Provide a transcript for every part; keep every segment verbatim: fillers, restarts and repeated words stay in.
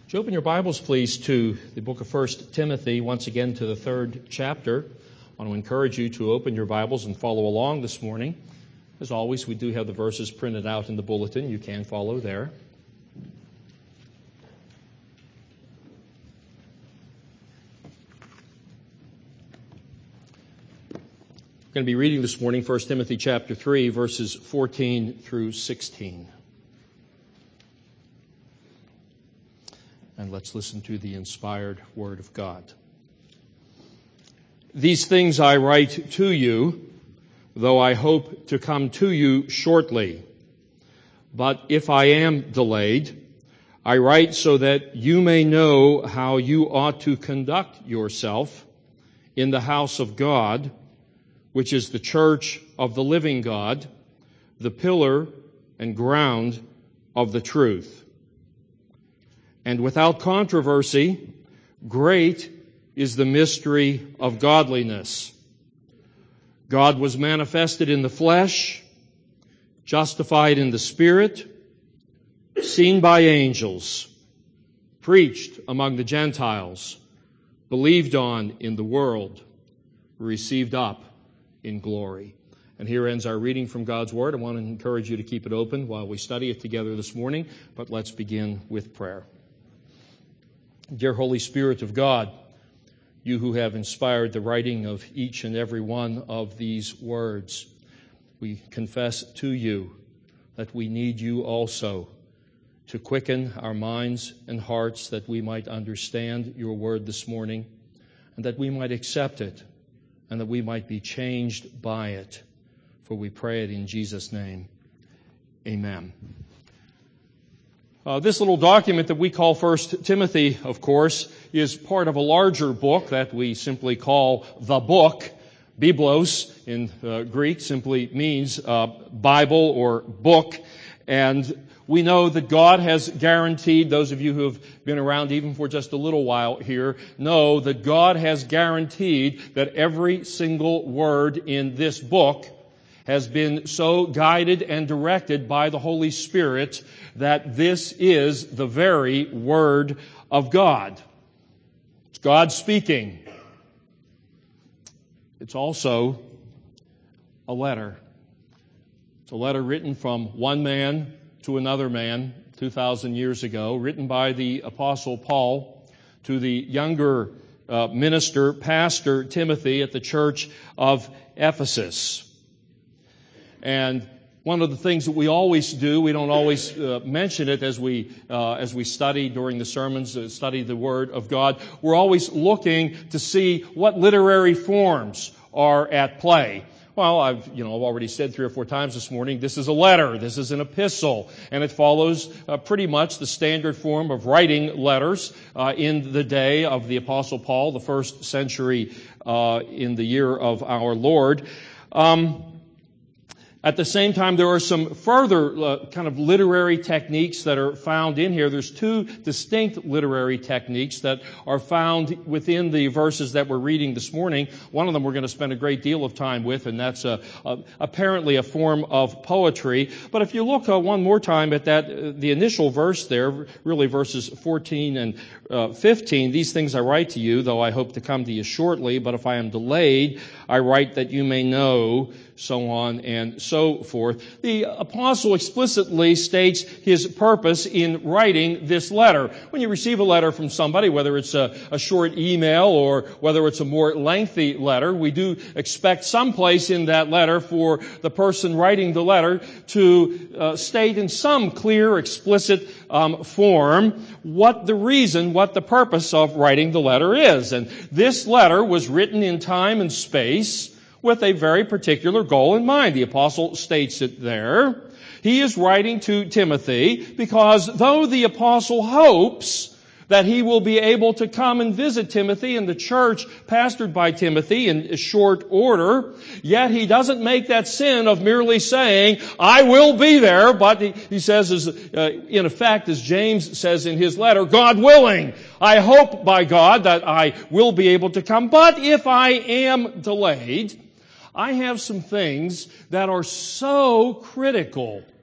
Would you open your Bibles, please, to the book of First Timothy, once again to the third chapter. I want to encourage you to open your Bibles and follow along this morning. As always, we do have the verses printed out in the bulletin. You can follow there. I'm going to be reading this morning First Timothy chapter three, verses fourteen through sixteen. And let's listen to the inspired Word of God. These things I write to you, though I hope to come to you shortly. But if I am delayed, I write so that you may know how you ought to conduct yourself in the house of God, which is the church of the living God, the pillar and ground of the truth. And without controversy, great is the mystery of godliness. God was manifested in the flesh, justified in the Spirit, seen by angels, preached among the Gentiles, believed on in the world, received up in glory. And here ends our reading from God's Word. I want to encourage you to keep it open while we study it together this morning, but let's begin with prayer. Dear Holy Spirit of God, you who have inspired the writing of each and every one of these words, we confess to you that we need you also to quicken our minds and hearts that we might understand your word this morning and that we might accept it and that we might be changed by it. For we pray it in Jesus' name. Amen. Uh, this little document that we call First Timothy, of course, is part of a larger book that we simply call the book. Biblos in uh, Greek simply means uh, Bible or book. And we know that God has guaranteed, those of you who have been around even for just a little while here, know that God has guaranteed that every single word in this book has been so guided and directed by the Holy Spirit that this is the very Word of God. It's God speaking. It's also a letter. It's a letter written from one man to another man two thousand years ago, written by the Apostle Paul to the younger uh, minister, pastor Timothy at the church of Ephesus. And one of the things that we always do, we don't always uh, mention it as we uh, as we study during the sermons, uh, study the Word of God. We're always looking to see what literary forms are at play. Well, I've you know I've already said three or four times this morning, this is a letter, this is an epistle, and it follows uh, pretty much the standard form of writing letters uh, in the day of the Apostle Paul, the first century uh, in the year of our Lord. Um, At the same time, there are some further uh, kind of literary techniques that are found in here. There's two distinct literary techniques that are found within the verses that we're reading this morning. One of them we're going to spend a great deal of time with, and that's a, a, apparently a form of poetry. But if you look uh, one more time at that, uh, the initial verse there, really verses fourteen and uh, fifteen, these things I write to you, though I hope to come to you shortly, but if I am delayed, I write that you may know, so on and so forth. The apostle explicitly states his purpose in writing this letter. When you receive a letter from somebody, whether it's a, a short email or whether it's a more lengthy letter, we do expect some place in that letter for the person writing the letter to uh, state in some clear, explicit um, form what the reason, what the purpose of writing the letter is. And this letter was written in time and space with a very particular goal in mind. The apostle states it there. He is writing to Timothy because though the apostle hopes that he will be able to come and visit Timothy in the church pastored by Timothy in short order, yet he doesn't make that sin of merely saying, I will be there, but he, he says, as, uh, in effect, as James says in his letter, God willing, I hope by God that I will be able to come, but if I am delayed, I have some things that are so critical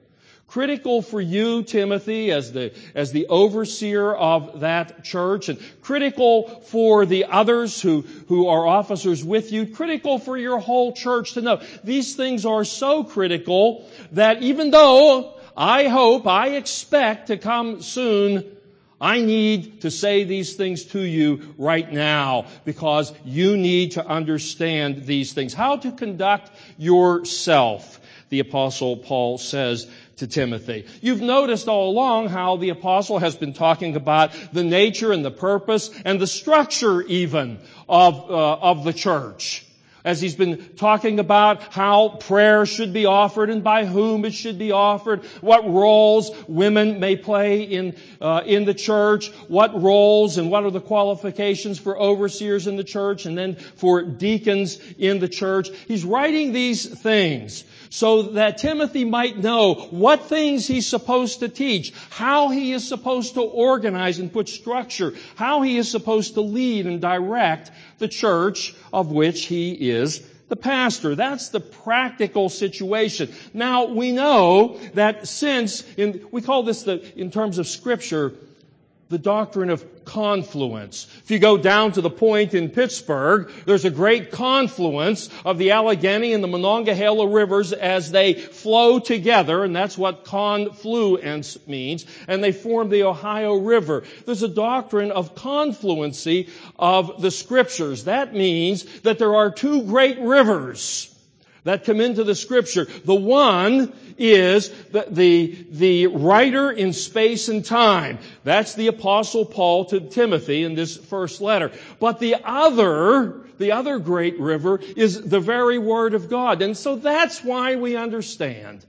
Critical for you, Timothy, as the, as the overseer of that church, and critical for the others who, who are officers with you, critical for your whole church to know. These things are so critical that even though I hope, I expect to come soon, I need to say these things to you right now because you need to understand these things. How to conduct yourself, the Apostle Paul says to Timothy. You've noticed all along how the Apostle has been talking about the nature and the purpose and the structure even of, uh, of the church. As he's been talking about how prayer should be offered and by whom it should be offered, what roles women may play in uh, in the church, what roles and what are the qualifications for overseers in the church and then for deacons in the church. He's writing these things so that Timothy might know what things he's supposed to teach, how he is supposed to organize and put structure, how he is supposed to lead and direct the church of which he is the pastor. That's the practical situation. Now, we know that since, in, we call this the, in terms of Scripture, the doctrine of confluence. If you go down to the point in Pittsburgh, there's a great confluence of the Allegheny and the Monongahela rivers as they flow together, and that's what confluence means, and they form the Ohio River. There's a doctrine of confluency of the Scriptures. That means that there are two great rivers that come into the Scripture. The one is the, the, the writer in space and time. That's the Apostle Paul to Timothy in this first letter. But the other, the other great river is the very Word of God. And so that's why we understand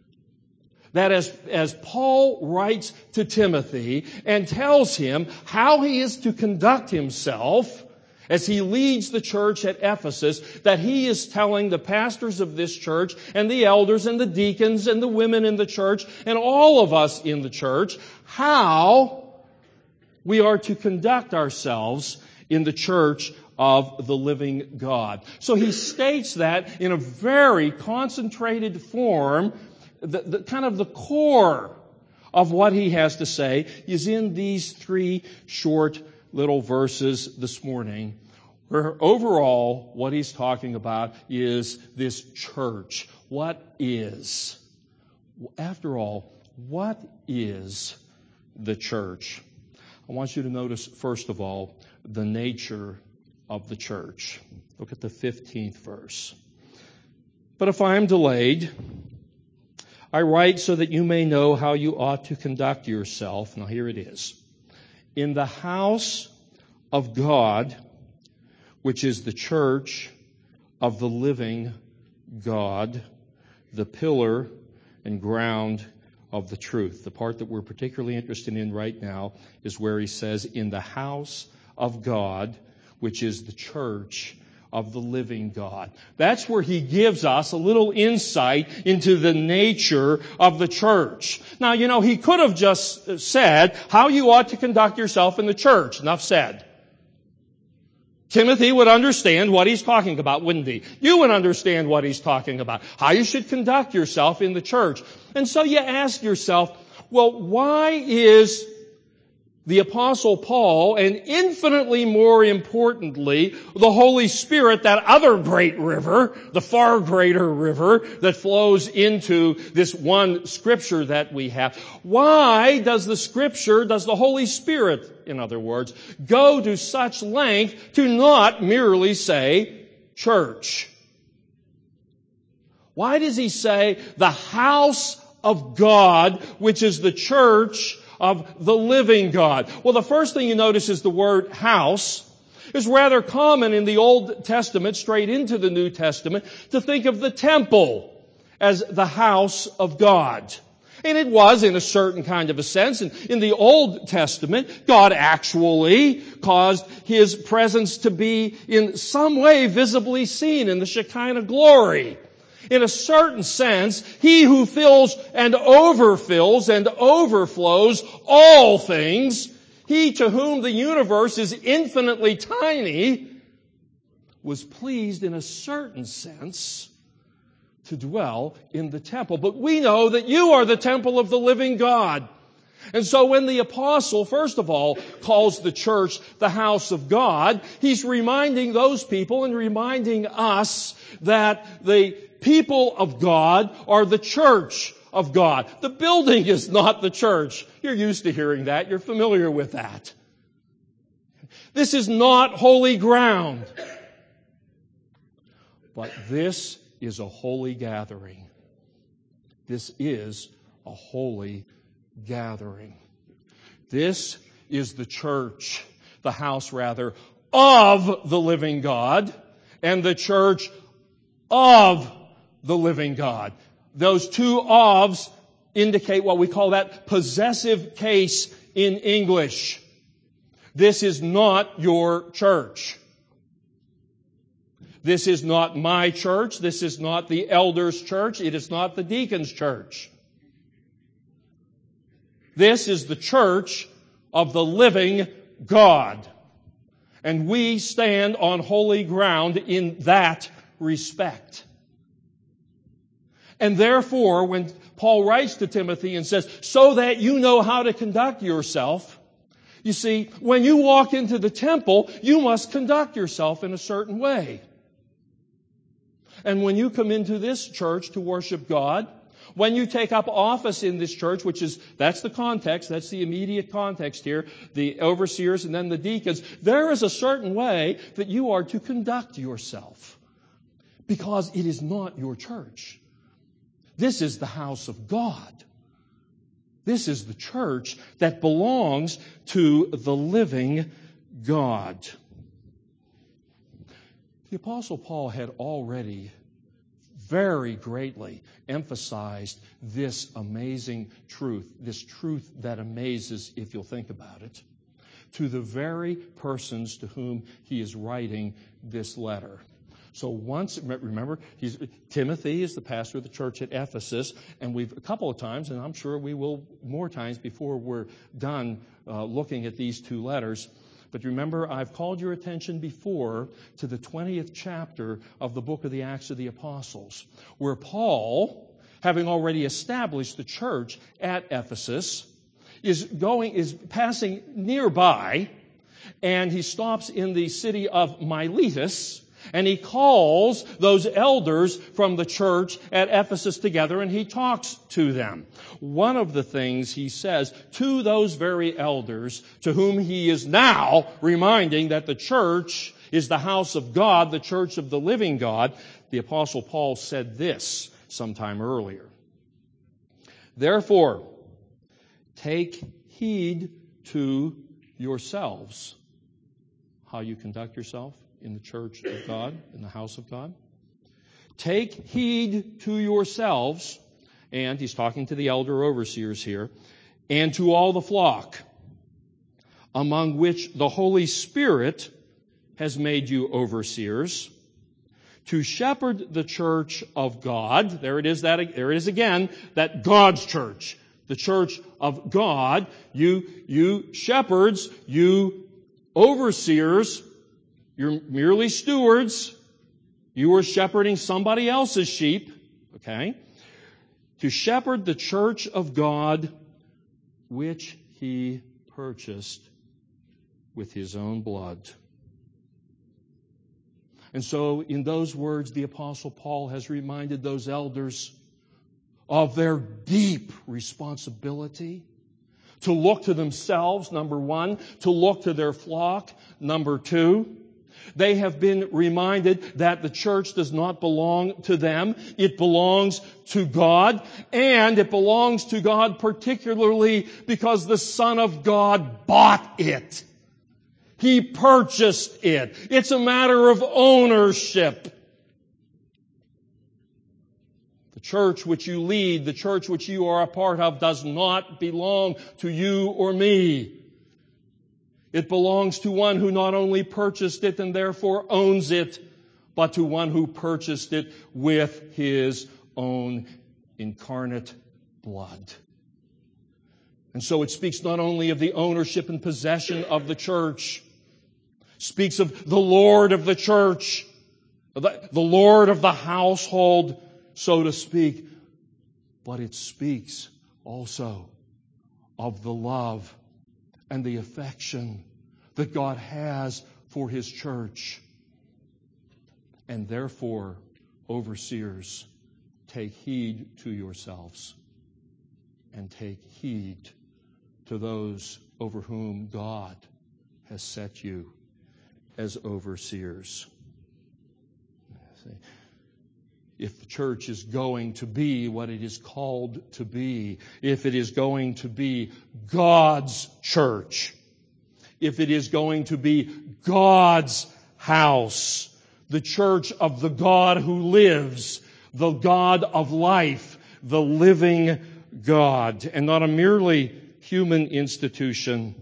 that as, as Paul writes to Timothy and tells him how he is to conduct himself as he leads the church at Ephesus, that he is telling the pastors of this church and the elders and the deacons and the women in the church and all of us in the church how we are to conduct ourselves in the church of the living God. So he states that in a very concentrated form. The, the kind of the core of what he has to say is in these three short little verses this morning, where overall what he's talking about is this church. What is? After all, what is the church? I want you to notice, first of all, the nature of the church. Look at the fifteenth verse. But if I am delayed, I write so that you may know how you ought to conduct yourself. Now here it is. In the house of God, which is the church of the living God, the pillar and ground of the truth. The part that we're particularly interested in right now is where he says, in the house of God, which is the church of the living God. That's where he gives us a little insight into the nature of the church. Now, you know, he could have just said how you ought to conduct yourself in the church. Enough said. Timothy would understand what he's talking about, wouldn't he? You would understand what he's talking about, how you should conduct yourself in the church. And so you ask yourself, well, why is the Apostle Paul, and infinitely more importantly, the Holy Spirit, that other great river, the far greater river that flows into this one Scripture that we have, why does the Scripture, does the Holy Spirit, in other words, go to such length to not merely say church? Why does he say the house of God, which is the church of the living God? Well, the first thing you notice is the word house is rather common in the Old Testament, straight into the New Testament, to think of the temple as the house of God. And it was in a certain kind of a sense. And in the Old Testament, God actually caused His presence to be in some way visibly seen in the Shekinah glory. In a certain sense, He who fills and overfills and overflows all things, He to whom the universe is infinitely tiny, was pleased in a certain sense to dwell in the temple. But we know that you are the temple of the living God. And so when the apostle, first of all, calls the church the house of God, he's reminding those people and reminding us that the people of God are the church of God. The building is not the church. You're used to hearing that. You're familiar with that. This is not holy ground. But this is a holy gathering. This is a holy gathering. This is the church, the house rather, of the living God, and the church of the living God. Those two ofs indicate what we call that possessive case in English. This is not your church. This is not my church. This is not the elders' church. It is not the deacon's church. This is the church of the living God. And we stand on holy ground in that respect. And therefore, when Paul writes to Timothy and says, so that you know how to conduct yourself, you see, when you walk into the temple, you must conduct yourself in a certain way. And when you come into this church to worship God, when you take up office in this church, which is, that's the context, that's the immediate context here, the overseers and then the deacons, there is a certain way that you are to conduct yourself. Because it is not your church. This is the house of God. This is the church that belongs to the living God. The Apostle Paul had already very greatly emphasized this amazing truth, this truth that amazes if you'll think about it, to the very persons to whom he is writing this letter. So once, remember, he's, Timothy is the pastor of the church at Ephesus, and we've a couple of times, and I'm sure we will more times before we're done uh, looking at these two letters. But remember, I've called your attention before to the twentieth chapter of the book of the Acts of the Apostles, where Paul, having already established the church at Ephesus, is going, is passing nearby, and he stops in the city of Miletus, and he calls those elders from the church at Ephesus together, and he talks to them. One of the things he says to those very elders, to whom he is now reminding that the church is the house of God, the church of the living God, the Apostle Paul said this sometime earlier. Therefore, take heed to yourselves, how you conduct yourself in the church of God, in the house of God. Take heed to yourselves, and he's talking to the elder overseers here, and to all the flock, among which the Holy Spirit has made you overseers, to shepherd the church of God. There it is, that, there it is again, that God's church, the church of God. You, you shepherds, you overseers, you're merely stewards. You are shepherding somebody else's sheep, okay? To shepherd the church of God, which he purchased with his own blood. And so, in those words, the Apostle Paul has reminded those elders of their deep responsibility to look to themselves, number one, to look to their flock, number two. They have been reminded that the church does not belong to them. It belongs to God, and it belongs to God particularly because the Son of God bought it. He purchased it. It's a matter of ownership. The church which you lead, the church which you are a part of, does not belong to you or me. It belongs to one who not only purchased it and therefore owns it, but to one who purchased it with his own incarnate blood. And so it speaks not only of the ownership and possession of the church, speaks of the Lord of the church, the Lord of the household, so to speak, but it speaks also of the love and the affection that God has for His church. And therefore, overseers, take heed to yourselves and take heed to those over whom God has set you as overseers. If the church is going to be what it is called to be, if it is going to be God's church, if it is going to be God's house, the church of the God who lives, the God of life, the living God, and not a merely human institution,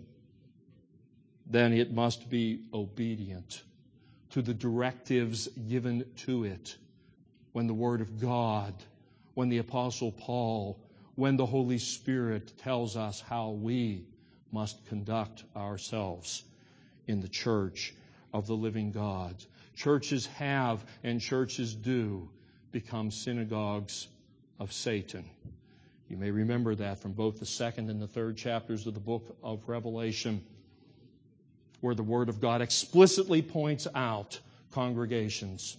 then it must be obedient to the directives given to it when the Word of God, when the Apostle Paul, when the Holy Spirit tells us how we must conduct ourselves in the church of the living God. Churches have and churches do become synagogues of Satan. You may remember that from both the second and the third chapters of the book of Revelation, where the Word of God explicitly points out congregations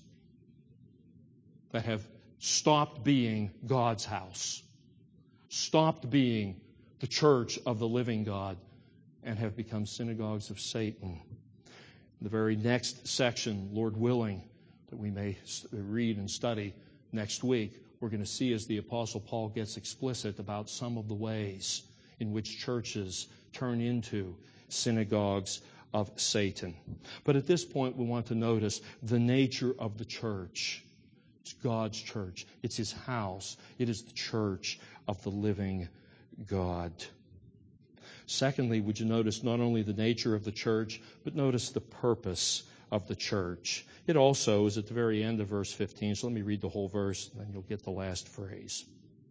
that have stopped being God's house, stopped being the church of the living God, and have become synagogues of Satan. The very next section, Lord willing, that we may read and study next week, we're going to see as the Apostle Paul gets explicit about some of the ways in which churches turn into synagogues of Satan. But at this point, we want to notice the nature of the church. It's God's church. It's His house. It is the church of the living God. Secondly, would you notice not only the nature of the church, but notice the purpose of the church. It also is at the very end of verse fifteen. So let me read the whole verse, and then you'll get the last phrase.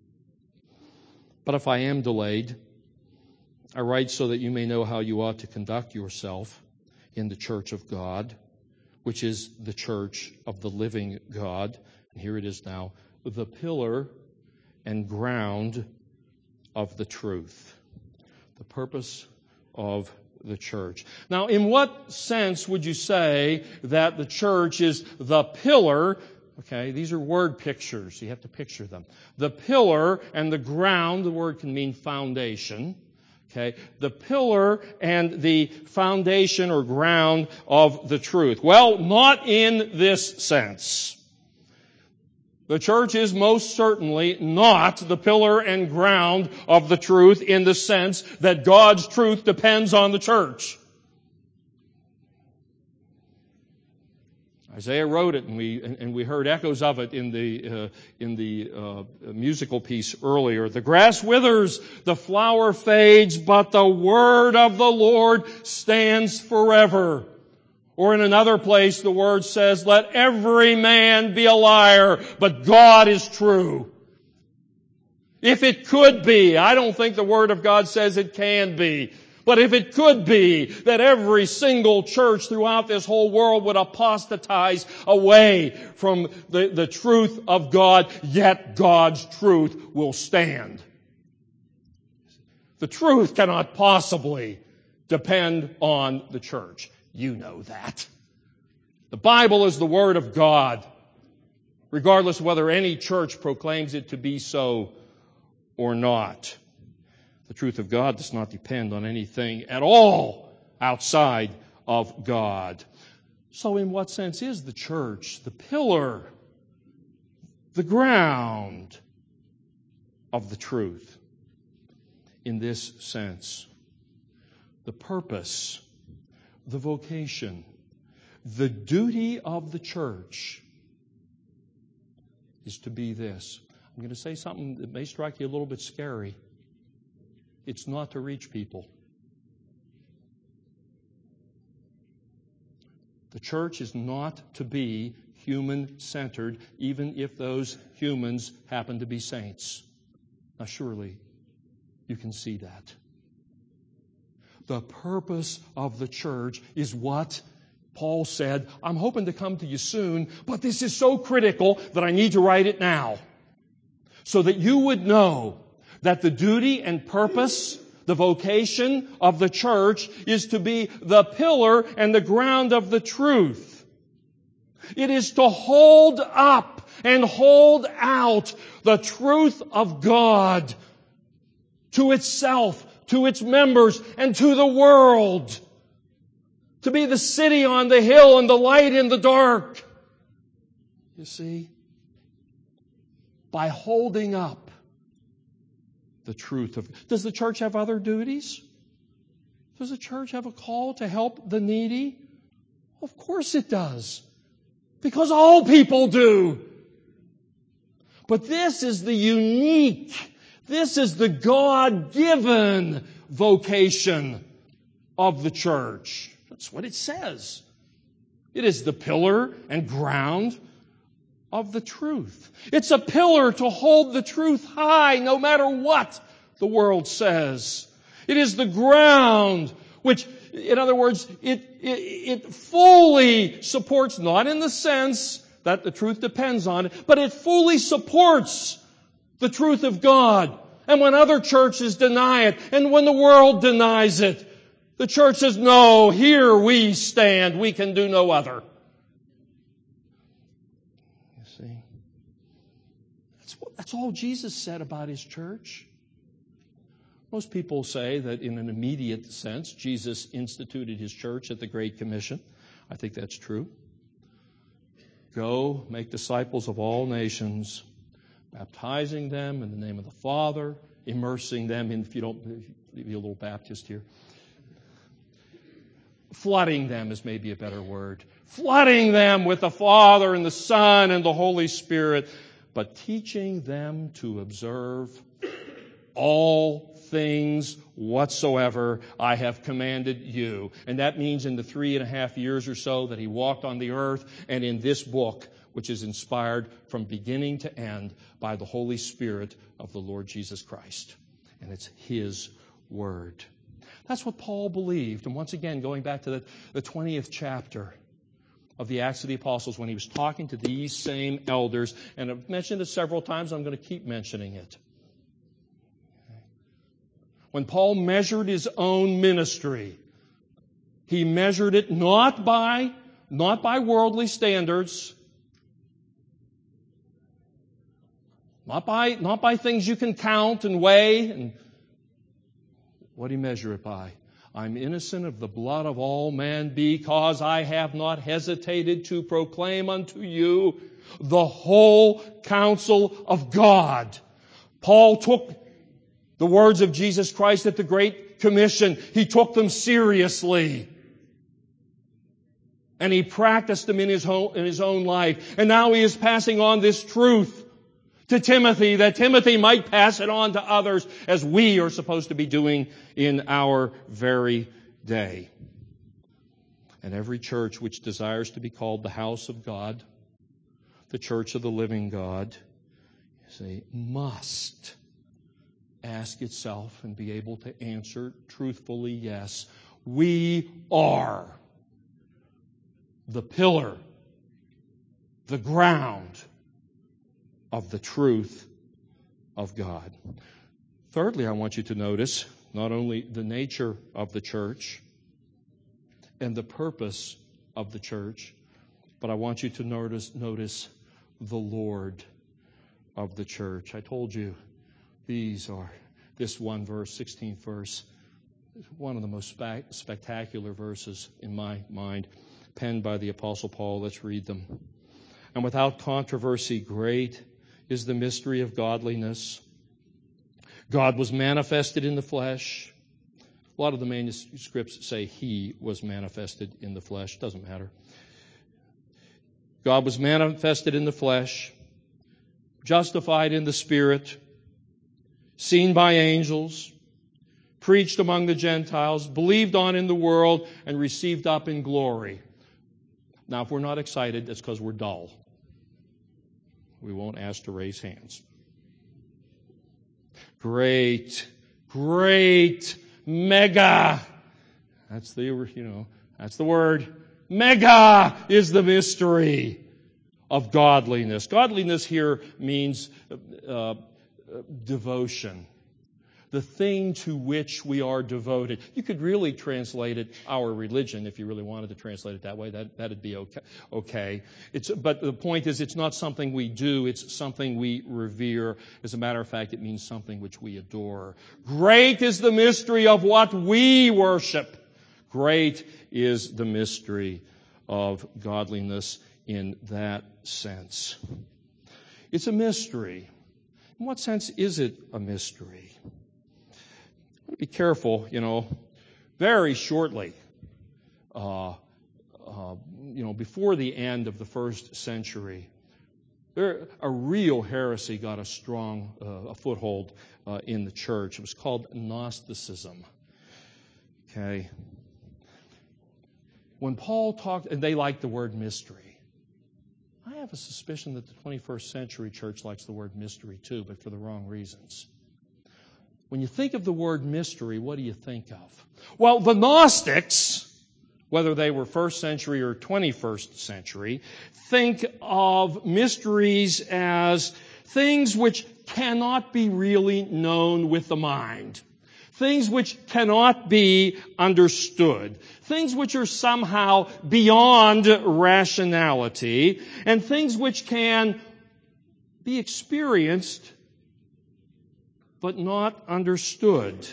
But if I am delayed, I write so that you may know how you ought to conduct yourself in the church of God, which is the church of the living God. And here it is now, the pillar and ground of the truth. The purpose of the church. Now, in what sense would you say that the church is the pillar? Okay, these are word pictures. You have to picture them. The pillar and the ground, the word can mean foundation. Okay, the pillar and the foundation or ground of the truth. Well, not in this sense. The church is most certainly not the pillar and ground of the truth in the sense that God's truth depends on the church. Isaiah wrote it, and we and we heard echoes of it in the uh, in the uh, musical piece earlier. The grass withers, the flower fades, but the word of the Lord stands forever. Or in another place, the word says, "Let every man be a liar, but God is true." If it could be, I don't think the Word of God says it can be, but if it could be that every single church throughout this whole world would apostatize away from the, the truth of God, yet God's truth will stand. The truth cannot possibly depend on the church. You know that. The Bible is the Word of God, regardless of whether any church proclaims it to be so or not. The truth of God does not depend on anything at all outside of God. So in what sense is the church the pillar, the ground of the truth? In this sense, the purpose, the vocation, the duty of the church is to be this. I'm going to say something that may strike you a little bit scary. It's not to reach people. The church is not to be human-centered, even if those humans happen to be saints. Now, surely you can see that. The purpose of the church is what Paul said, I'm hoping to come to you soon, but this is so critical that I need to write it now. so that you would know that the duty and purpose, the vocation of the church is to be the pillar and the ground of the truth. It is to hold up and hold out the truth of God to itself, to its members, and to the world. To be the city on the hill and the light in the dark. You see? By holding up the truth of... Does the church have other duties? Does the church have a call to help the needy? Of course it does. Because all people do. But this is the unique, this is the God-given vocation of the church. That's what it says. It is the pillar and ground of the truth. It's a pillar to hold the truth high no matter what the world says. It is the ground which, in other words, it, it, it fully supports, not in the sense that the truth depends on it, but it fully supports the truth of God. And when other churches deny it, and when the world denies it, the church says, no, here we stand. We can do no other. You see? That's, what, that's all Jesus said about His church. Most people say that in an immediate sense, Jesus instituted His church at the Great Commission. I think that's true. Go, make disciples of all nations, baptizing them in the name of the Father, immersing them in, if you don't, be a little Baptist here, flooding them is maybe a better word, flooding them with the Father and the Son and the Holy Spirit, but teaching them to observe all things whatsoever I have commanded you. And that means in the three and a half years or so that He walked on the earth, and in this book, which is inspired from beginning to end by the Holy Spirit of the Lord Jesus Christ. And it's His Word. That's what Paul believed. And once again, going back to the, the twentieth chapter of the Acts of the Apostles, when he was talking to these same elders, and I've mentioned it several times, I'm going to keep mentioning it. When Paul measured his own ministry, he measured it not by, not by worldly standards, not by, not by things you can count and weigh. And what did he measure it by? I'm innocent of the blood of all men, because I have not hesitated to proclaim unto you the whole counsel of God. Paul took the words of Jesus Christ at the Great Commission. He took them seriously. And he practiced them in his own, in his own life. And now he is passing on this truth to Timothy, that Timothy might pass it on to others, as we are supposed to be doing in our very day. And every church which desires to be called the house of God, the church of the living God, you see, must ask itself and be able to answer truthfully, yes, we are the pillar, the ground of the truth of God. Thirdly, I want you to notice not only the nature of the church and the purpose of the church, but I want you to notice, notice the Lord of the church. I told you these are, this one verse, sixteenth verse, is one of the most spe- spectacular verses in my mind, penned by the Apostle Paul. Let's read them. And without controversy, great is the mystery of godliness. God was manifested in the flesh. A lot of the manuscripts say He was manifested in the flesh. Doesn't matter. God was manifested in the flesh, justified in the Spirit, seen by angels, preached among the Gentiles, believed on in the world, and received up in glory. Now, if we're not excited, it's because we're dull. We won't ask to raise hands. Great, great, mega. That's the, you know, that's the word. Mega is the mystery of godliness. Godliness here means uh, devotion. The thing to which we are devoted. You could really translate it our religion if you really wanted to translate it that way. That, that'd be okay. okay. It's, but the point is, it's not something we do. It's something we revere. As a matter of fact, it means something which we adore. Great is the mystery of what we worship. Great is the mystery of godliness in that sense. It's a mystery. In what sense is it a mystery? Be careful, you know, very shortly, uh, uh, you know, before the end of the first century, there, a real heresy got a strong uh, a foothold uh, in the church. It was called Gnosticism. Okay. When Paul talked, and they liked the word mystery. I have a suspicion that the twenty-first century church likes the word mystery too, but for the wrong reasons. When you think of the word mystery, what do you think of? Well, the Gnostics, whether they were first century or twenty-first century, think of mysteries as things which cannot be really known with the mind. Things which cannot be understood. Things which are somehow beyond rationality. And things which can be experienced but not understood.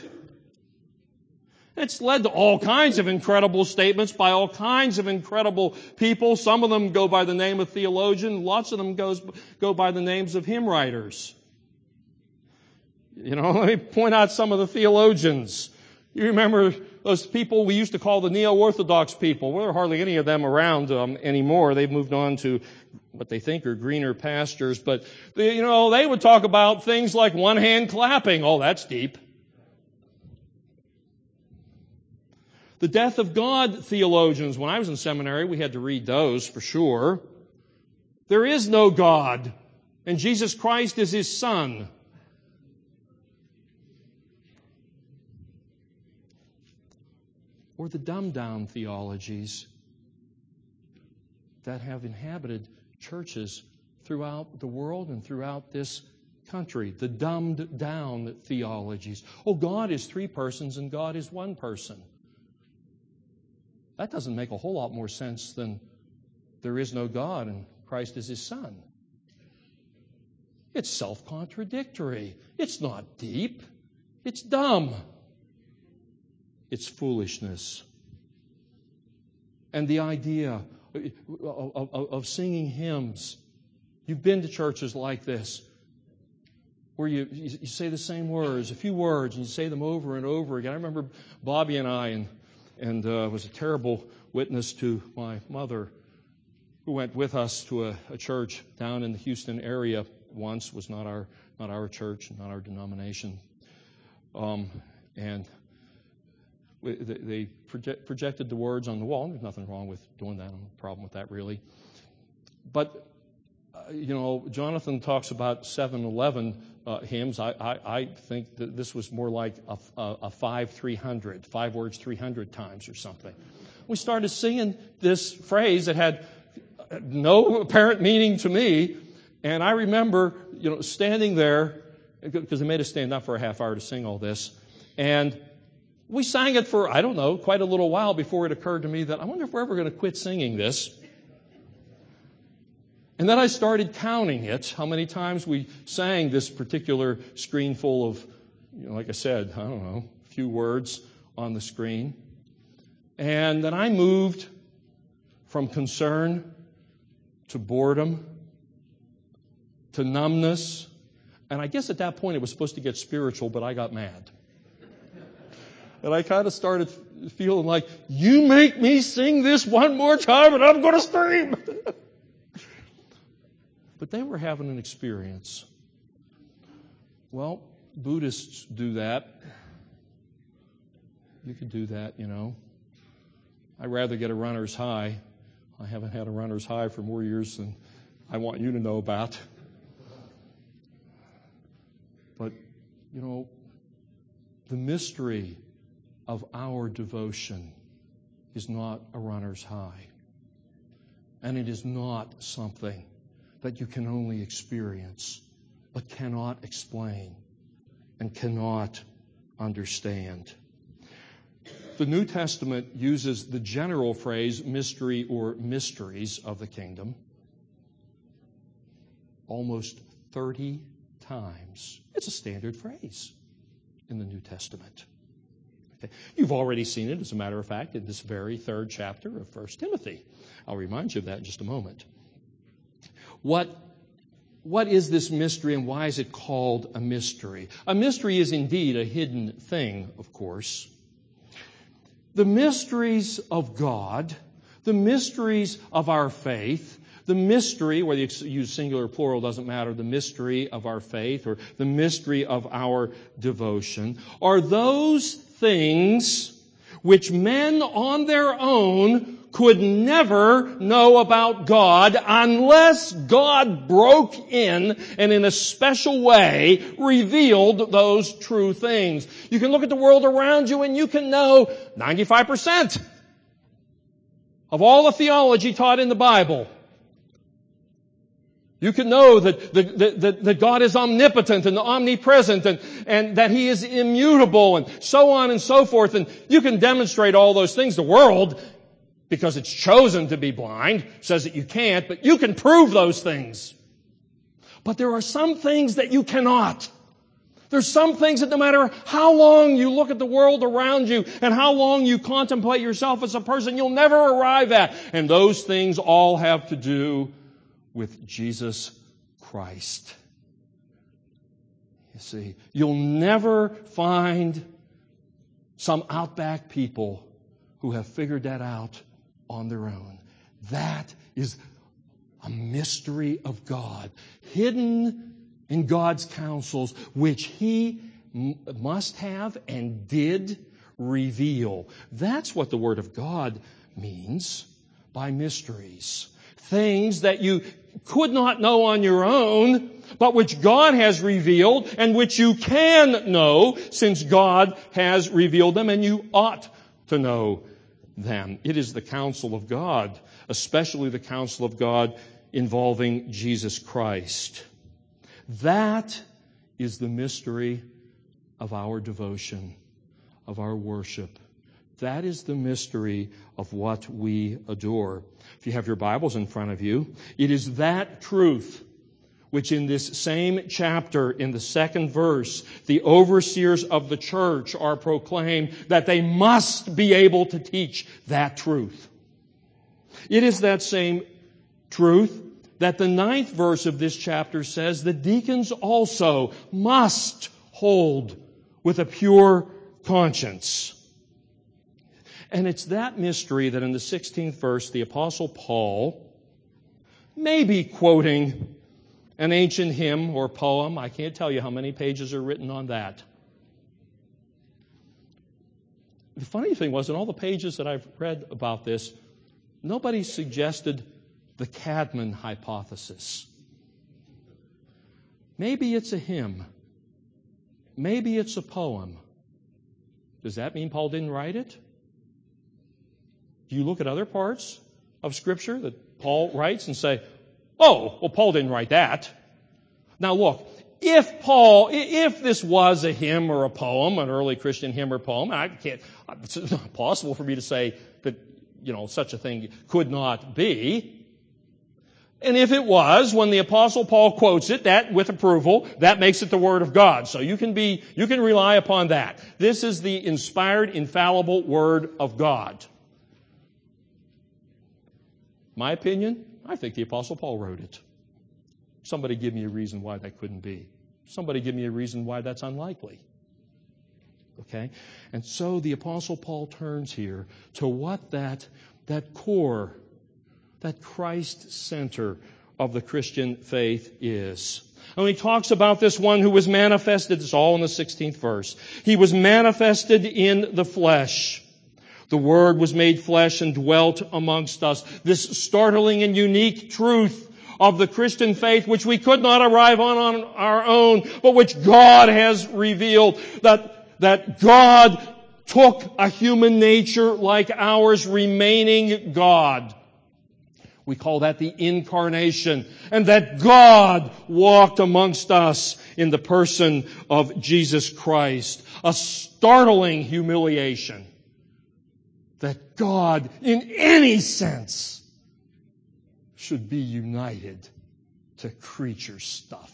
It's led to all kinds of incredible statements by all kinds of incredible people. Some of them go by the name of theologian. Lots of them goes, go by the names of hymn writers. You know, let me point out some of the theologians. You remember those people we used to call the neo-orthodox people. Well, there are hardly any of them around um, anymore. They've moved on to what they think are greener pastures. But, they, you know, they would talk about things like one-hand clapping. Oh, that's deep. The death of God theologians. When I was in seminary, we had to read those for sure. There is no God, and Jesus Christ is His Son. Or the dumbed-down theologies that have inhabited churches throughout the world and throughout this country. The dumbed-down theologies. Oh, God is three persons and God is one person. That doesn't make a whole lot more sense than there is no God and Christ is His Son. It's self-contradictory. It's not deep. It's dumb. It's foolishness. And the idea of, of, of singing hymns. You've been to churches like this, where you, you say the same words, a few words, and you say them over and over again. I remember Bobby and I, and, and uh, was a terrible witness to my mother, who went with us to a, a church down in the Houston area once. Was not our not our church, not our denomination, um, and they project, projected the words on the wall. There's nothing wrong with doing that. No problem with that, really. But, uh, you know, Jonathan talks about seven eleven uh, hymns. I, I, I think that this was more like a, a, a five three hundred, five words three hundred times or something. We started singing this phrase that had no apparent meaning to me. And I remember, you know, standing there, because they made us stand up for a half hour to sing all this. And we sang it for, I don't know, quite a little while before it occurred to me that I wonder if we're ever going to quit singing this. And then I started counting it, how many times we sang this particular screen full of, you know, like I said, I don't know, a few words on the screen. And then I moved from concern to boredom to numbness. And I guess at that point it was supposed to get spiritual, but I got mad. And I kind of started feeling like, you make me sing this one more time and I'm going to scream. But they were having an experience. Well, Buddhists do that. You could do that, you know. I'd rather get a runner's high. I haven't had a runner's high for more years than I want you to know about. But, you know, the mystery of our devotion is not a runner's high. And it is not something that you can only experience but cannot explain and cannot understand. The New Testament uses the general phrase mystery or mysteries of the kingdom almost thirty times. It's a standard phrase in the New Testament. Okay. You've already seen it, as a matter of fact, in this very third chapter of First Timothy. I'll remind you of that in just a moment. What, what is this mystery and why is it called a mystery? A mystery is indeed a hidden thing, of course. The mysteries of God, the mysteries of our faith, the mystery, whether you use singular or plural, doesn't matter, the mystery of our faith or the mystery of our devotion, are those things which men on their own could never know about God unless God broke in and in a special way revealed those true things. You can look at the world around you and you can know ninety-five percent of all the theology taught in the Bible. You can know that, that, that, that God is omnipotent and omnipresent and, and that He is immutable and so on and so forth. And you can demonstrate all those things. The world, because it's chosen to be blind, says that you can't, but you can prove those things. But there are some things that you cannot. There's some things that no matter how long you look at the world around you and how long you contemplate yourself as a person, you'll never arrive at. And those things all have to do with Jesus Christ. You see, you'll never find some outback people who have figured that out on their own. That is a mystery of God, hidden in God's counsels, which He m- must have and did reveal. That's what the Word of God means by mysteries. Things that you could not know on your own, but which God has revealed and which you can know since God has revealed them, and you ought to know them. It is the counsel of God, especially the counsel of God involving Jesus Christ. That is the mystery of our devotion, of our worship. That is the mystery of what we adore. If you have your Bibles in front of you, it is that truth which in this same chapter, in the second verse, the overseers of the church are proclaimed that they must be able to teach that truth. It is that same truth that the ninth verse of this chapter says the deacons also must hold with a pure conscience. And it's that mystery that in the sixteenth verse, the Apostle Paul may be quoting an ancient hymn or poem. I can't tell you how many pages are written on that. The funny thing was, in all the pages that I've read about this, nobody suggested the Cadman hypothesis. Maybe it's a hymn. Maybe it's a poem. Does that mean Paul didn't write it? Do you look at other parts of Scripture that Paul writes and say, oh, well, Paul didn't write that. Now look, if Paul, if this was a hymn or a poem, an early Christian hymn or poem, I can't, it's not possible for me to say that, you know, such a thing could not be. And if it was, when the Apostle Paul quotes it, that with approval, that makes it the Word of God. So you can be, you can rely upon that. This is the inspired, infallible Word of God. My opinion, I think the Apostle Paul wrote it. Somebody give me a reason why that couldn't be. Somebody give me a reason why that's unlikely. Okay? And so the Apostle Paul turns here to what that, that core, that Christ center of the Christian faith is. And he talks about this one who was manifested, it's all in the sixteenth verse. He was manifested in the flesh. The Word was made flesh and dwelt amongst us. This startling and unique truth of the Christian faith, which we could not arrive on on our own, but which God has revealed, that, that God took a human nature like ours, remaining God, We call that the incarnation. And that God walked amongst us in the person of Jesus Christ. A startling humiliation. That God, in any sense, should be united to creature stuff.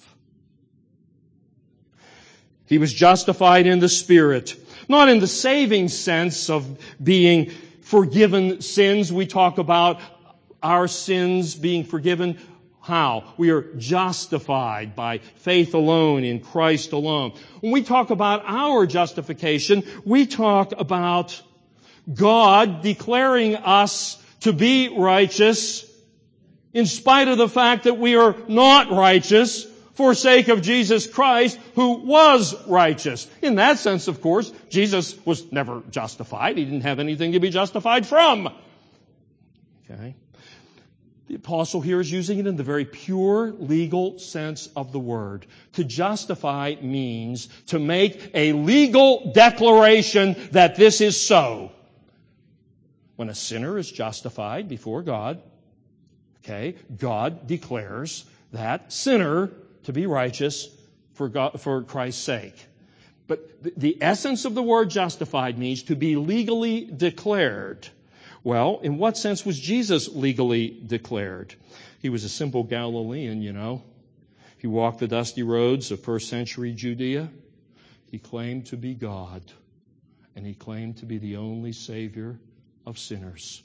He was justified in the Spirit. Not in the saving sense of being forgiven sins. We talk about our sins being forgiven. How? We are justified by faith alone in Christ alone. When we talk about our justification, we talk about God declaring us to be righteous in spite of the fact that we are not righteous for sake of Jesus Christ, who was righteous. In that sense, of course, Jesus was never justified. He didn't have anything to be justified from. Okay? The apostle here is using it in the very pure legal sense of the word. To justify means to make a legal declaration that this is so. When a sinner is justified before God, okay, God declares that sinner to be righteous for God, for Christ's sake. But the, the essence of the word justified means to be legally declared. Well, in what sense was Jesus legally declared? He was a simple Galilean, you know. He walked the dusty roads of first century Judea. He claimed to be God. And he claimed to be the only Savior of sinners.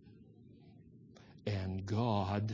And God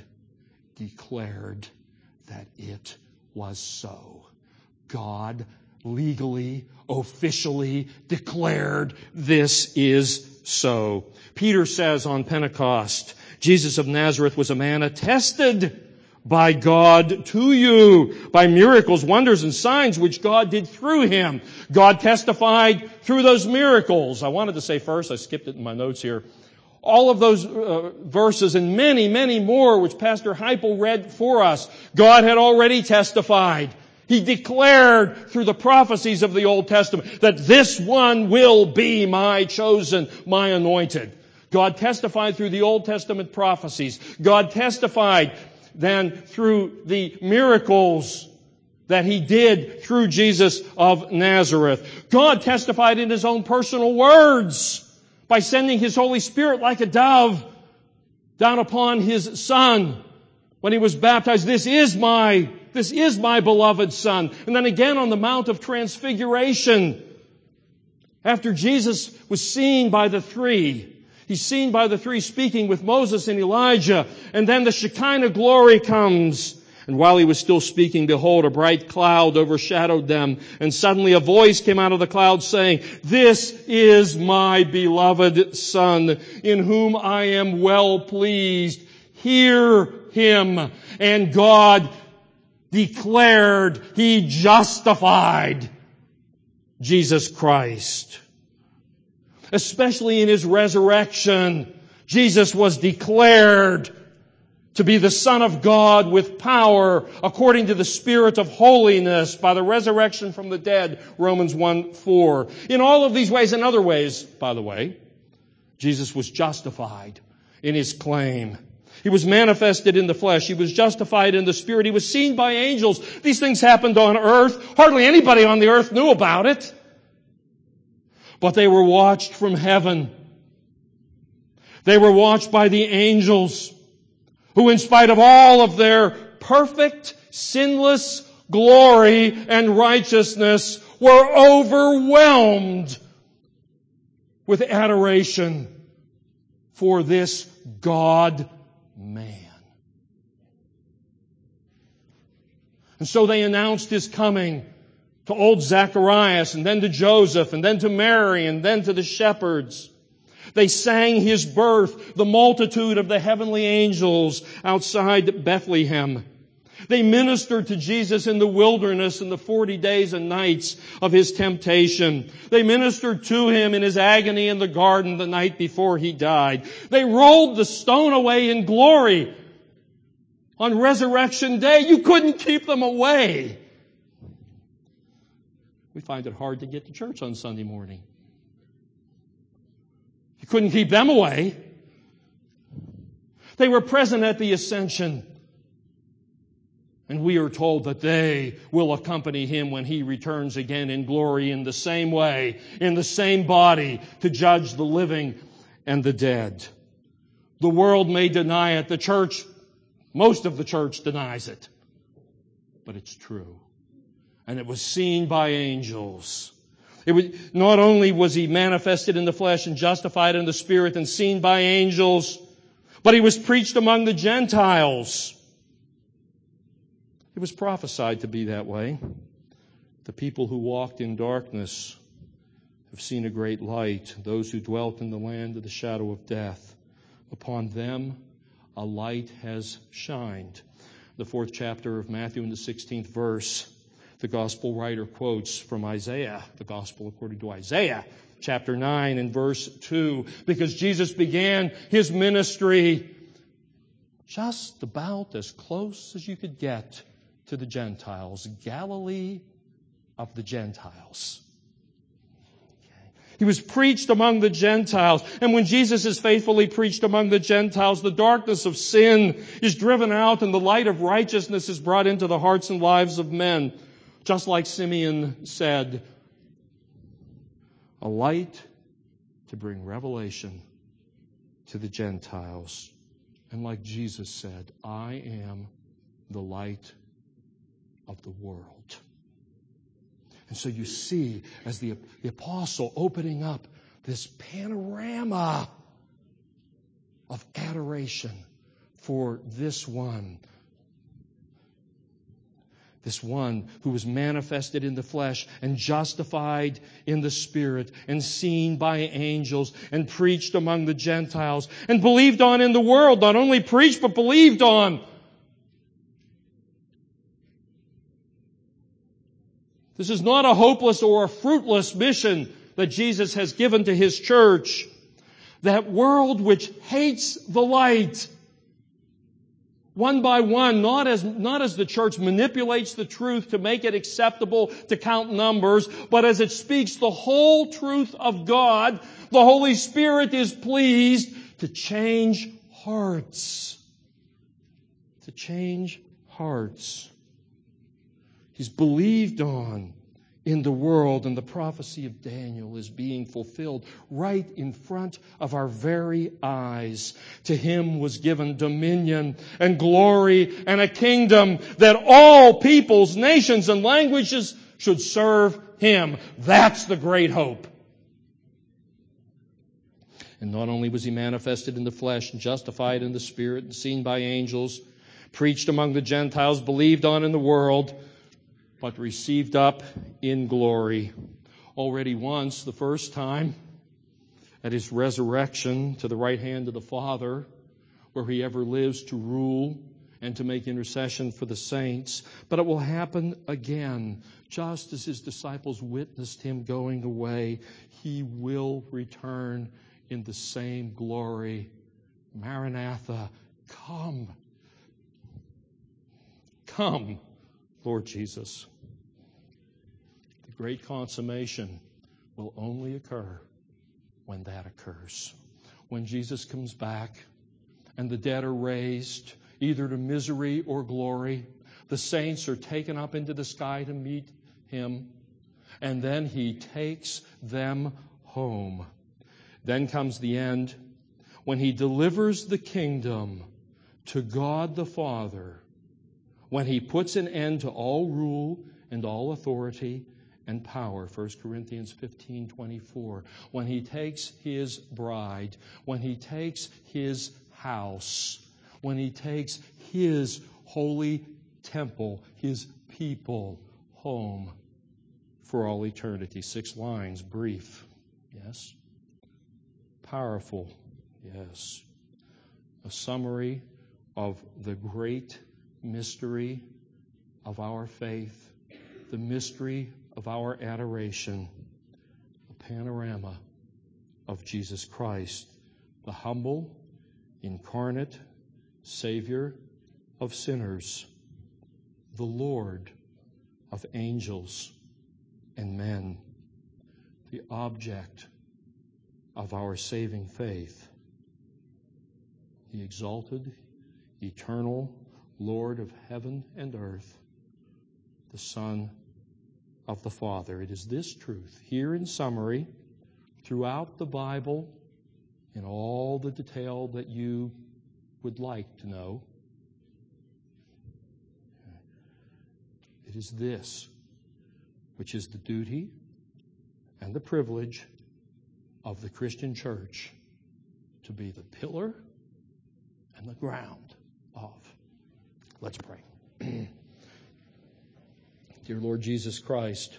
declared that it was so. God legally, officially declared this is so. Peter says on Pentecost, Jesus of Nazareth was a man attested by God to you, by miracles, wonders, and signs which God did through him. God testified through those miracles. I wanted to say first, I skipped it in my notes here, all of those uh, verses and many, many more which Pastor Heipel read for us, God had already testified. He declared through the prophecies of the Old Testament that this one will be my chosen, my anointed. God testified through the Old Testament prophecies. God testified then through the miracles that He did through Jesus of Nazareth. God testified in His own personal words by sending His Holy Spirit like a dove down upon His Son when He was baptized. This is my, this is my beloved Son. And then again on the Mount of Transfiguration, after Jesus was seen by the three, He's seen by the three speaking with Moses and Elijah, and then the Shekinah glory comes. And while He was still speaking, behold, a bright cloud overshadowed them. And suddenly a voice came out of the cloud saying, "This is my beloved Son, in whom I am well pleased. Hear Him." And God declared, He justified Jesus Christ. Especially in His resurrection, Jesus was declared to be the Son of God with power according to the Spirit of holiness by the resurrection from the dead, Romans one four. In all of these ways and other ways, by the way, Jesus was justified in His claim. He was manifested in the flesh. He was justified in the Spirit. He was seen by angels. These things happened on earth. Hardly anybody on the earth knew about it. But they were watched from heaven. They were watched by the angels, who in spite of all of their perfect, sinless glory and righteousness were overwhelmed with adoration for this God-man. And so they announced His coming to old Zacharias, and then to Joseph, and then to Mary, and then to the shepherds. They sang His birth, the multitude of the heavenly angels outside Bethlehem. They ministered to Jesus in the wilderness in the forty days and nights of His temptation. They ministered to Him in His agony in the garden the night before He died. They rolled the stone away in glory on Resurrection Day. You couldn't keep them away. We find it hard to get to church on Sunday morning. You couldn't keep them away. They were present at the ascension. And we are told that they will accompany Him when He returns again in glory in the same way, in the same body, to judge the living and the dead. The world may deny it. The church, most of the church denies it. But it's true. And it was seen by angels. It was, not only was He manifested in the flesh and justified in the Spirit and seen by angels, but He was preached among the Gentiles. It was prophesied to be that way. The people who walked in darkness have seen a great light. Those who dwelt in the land of the shadow of death, upon them a light has shined. The fourth chapter of Matthew in the sixteenth verse, the gospel writer quotes from Isaiah, the gospel according to Isaiah, chapter nine and verse two, because Jesus began His ministry just about as close as you could get to the Gentiles, Galilee of the Gentiles. Okay. He was preached among the Gentiles. And when Jesus is faithfully preached among the Gentiles, the darkness of sin is driven out and the light of righteousness is brought into the hearts and lives of men. Just like Simeon said, a light to bring revelation to the Gentiles. And like Jesus said, I am the light of the world. And so you see, as the, the apostle opening up this panorama of adoration for this one, this one who was manifested in the flesh and justified in the Spirit and seen by angels and preached among the Gentiles and believed on in the world, not only preached but believed on. This is not a hopeless or a fruitless mission that Jesus has given to His church. That world which hates the light, one by one, not as, not as the church manipulates the truth to make it acceptable to count numbers, but as it speaks the whole truth of God, the Holy Spirit is pleased to change hearts. To change hearts. He's believed on in the world, and the prophecy of Daniel is being fulfilled right in front of our very eyes. To Him was given dominion and glory and a kingdom that all peoples, nations, and languages should serve Him. That's the great hope. And not only was He manifested in the flesh and justified in the Spirit and seen by angels, preached among the Gentiles, believed on in the world, but received up in glory. Already once, the first time, at His resurrection to the right hand of the Father, where He ever lives to rule and to make intercession for the saints. But it will happen again. Just as His disciples witnessed Him going away, He will return in the same glory. Maranatha, come. Come, Lord Jesus. The great consummation will only occur when that occurs. When Jesus comes back and the dead are raised, either to misery or glory, the saints are taken up into the sky to meet Him, and then He takes them home. Then comes the end, when He delivers the kingdom to God the Father, when He puts an end to all rule and all authority and power, First Corinthians fifteen twenty-four, when He takes His bride, when He takes His house, when He takes His holy temple, His people home for all eternity. Six lines, brief, yes. Powerful, yes. A summary of the great mystery of our faith, the mystery of our adoration, a panorama of Jesus Christ, the humble, incarnate Savior of sinners, the Lord of angels and men, the object of our saving faith. the exalted, eternal Lord of heaven and earth, the Son of the Father. It is this truth, here in summary, throughout the Bible, in all the detail that you would like to know. It is this which is the duty and the privilege of the Christian church to be the pillar and the ground of. Let's pray. Dear Lord Jesus Christ,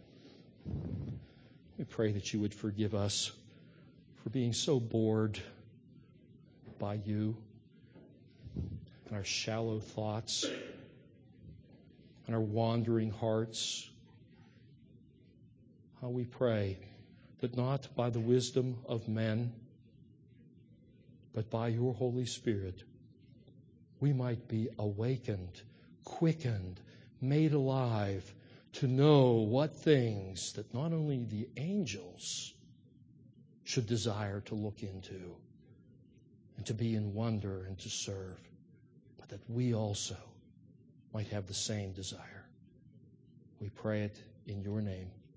we pray that you would forgive us for being so bored by you and our shallow thoughts and our wandering hearts. How we pray that not by the wisdom of men, but by your Holy Spirit, we might be awakened, quickened, made alive to know what things that not only the angels should desire to look into and to be in wonder and to serve, but that we also might have the same desire. We pray it in your name.